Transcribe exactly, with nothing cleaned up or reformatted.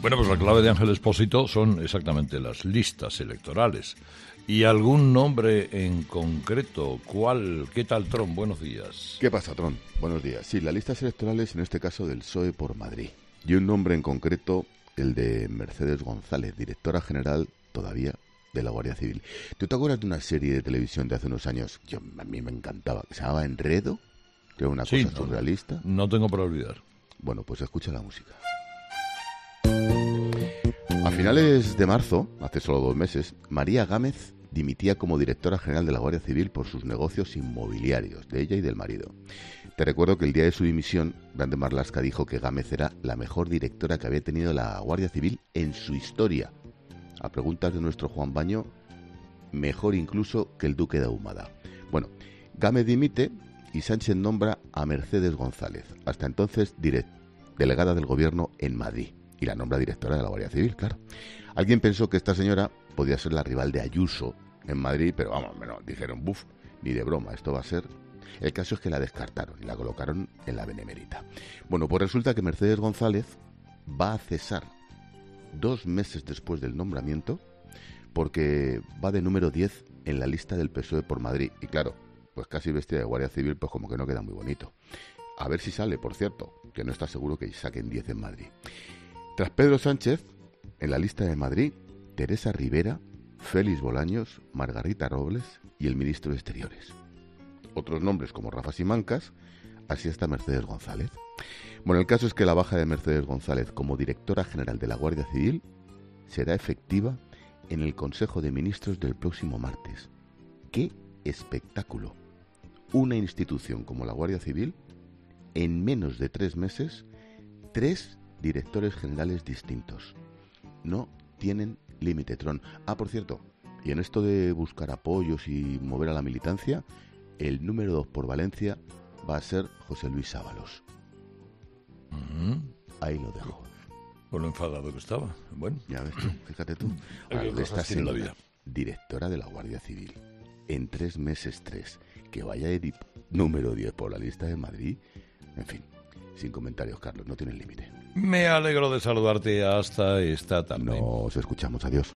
Bueno, pues la clave de Ángel Expósito son exactamente las listas electorales. ¿Y algún nombre en concreto? ¿Cuál? ¿Qué tal, Tron? Buenos días. ¿Qué pasa, Tron? Buenos días. Sí, las listas electorales, en este caso del P S O E por Madrid. Y un nombre en concreto, el de Mercedes González, directora general, todavía, de la Guardia Civil. ¿Tú te acuerdas de una serie de televisión de hace unos años que a mí me encantaba, que se llamaba Enredo? Que era una sí, cosa no, surrealista. No tengo para olvidar. Bueno, pues escucha la música. A finales de marzo, hace solo dos meses, María Gámez dimitía como directora general de la Guardia Civil por sus negocios inmobiliarios, de ella y del marido. Te recuerdo que el día de su dimisión, Grande Marlaska dijo que Gámez era la mejor directora que había tenido la Guardia Civil en su historia. A preguntas de nuestro Juan Baño, mejor incluso que el Duque de Ahumada. Bueno, Gámez dimite y Sánchez nombra a Mercedes González, hasta entonces direct, delegada del gobierno en Madrid, y la nombra directora de la Guardia Civil, claro. Alguien pensó que esta señora podía ser la rival de Ayuso en Madrid, pero vamos, bueno, dijeron, buf, ni de broma, esto va a ser... El caso es que la descartaron y la colocaron en la Benemérita. Bueno, pues resulta que Mercedes González va a cesar dos meses después del nombramiento porque va de número diez en la lista del P S O E por Madrid. Y claro, pues casi vestida de Guardia Civil, pues como que no queda muy bonito. A ver si sale, por cierto, que no está seguro que saquen diez en Madrid. Tras Pedro Sánchez, en la lista de Madrid, Teresa Rivera, Félix Bolaños, Margarita Robles y el ministro de Exteriores. Otros nombres como Rafa Simancas, así está Mercedes González. Bueno, el caso es que la baja de Mercedes González como directora general de la Guardia Civil será efectiva en el Consejo de Ministros del próximo martes. ¡Qué espectáculo! Una institución como la Guardia Civil, en menos de tres meses, tres directores generales distintos. No tienen límite, Tron. Ah, por cierto, y en esto de buscar apoyos y mover a la militancia, el número dos por Valencia va a ser José Luis Ábalos. Uh-huh. Ahí lo dejo. Por lo enfadado que estaba. Bueno. Ya ves tú, fíjate tú. Al de esta señora, directora de la Guardia Civil, en tres meses tres, que vaya de número diez por la lista de Madrid. En fin, sin comentarios, Carlos, no tiene límite. Me alegro de saludarte hasta esta tarde. Nos escuchamos, adiós.